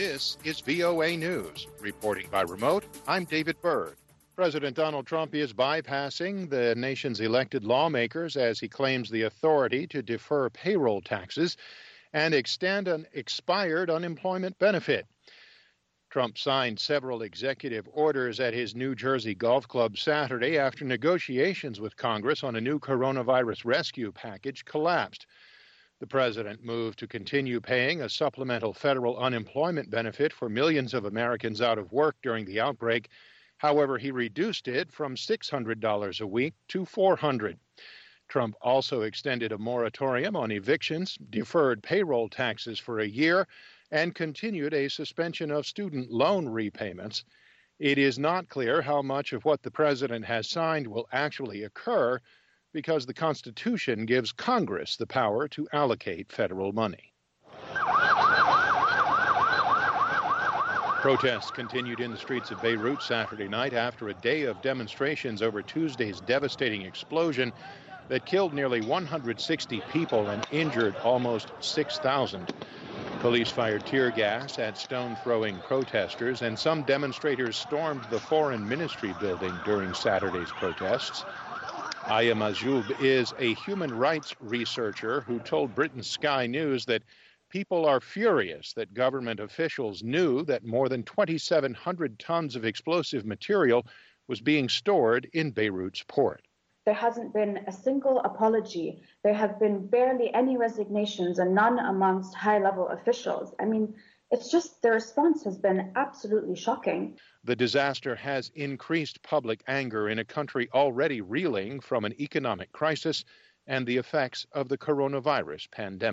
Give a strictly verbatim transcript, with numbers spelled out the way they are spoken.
This is V O A News. Reporting by remote, I'm David Byrd. President Donald Trump is bypassing the nation's elected lawmakers as he claims the authority to defer payroll taxes and extend an expired unemployment benefit. Trump signed several executive orders at his New Jersey golf club Saturday after negotiations with Congress on a new coronavirus rescue package collapsed. The president moved to continue paying a supplemental federal unemployment benefit for millions of Americans out of work during the outbreak. However, he reduced it from six hundred dollars a week to four hundred dollars. Trump also extended a moratorium on evictions, deferred payroll taxes for a year, and continued a suspension of student loan repayments. It is not clear how much of what the president has signed will actually occur, because the Constitution gives Congress the power to allocate federal money. Protests continued in the streets of Beirut Saturday night after a day of demonstrations over Tuesday's devastating explosion that killed nearly one hundred sixty people and injured almost six thousand. Police fired tear gas at stone-throwing protesters, and some demonstrators stormed the Foreign Ministry building during Saturday's protests. Aya Majoub is a human rights researcher who told Britain's Sky News that people are furious that government officials knew that more than twenty-seven hundred tons of explosive material was being stored in Beirut's port. There hasn't been a single apology. There have been barely any resignations, and none amongst high-level officials. I mean, it's just the response has been absolutely shocking. The disaster has increased public anger in a country already reeling from an economic crisis and the effects of the coronavirus pandemic.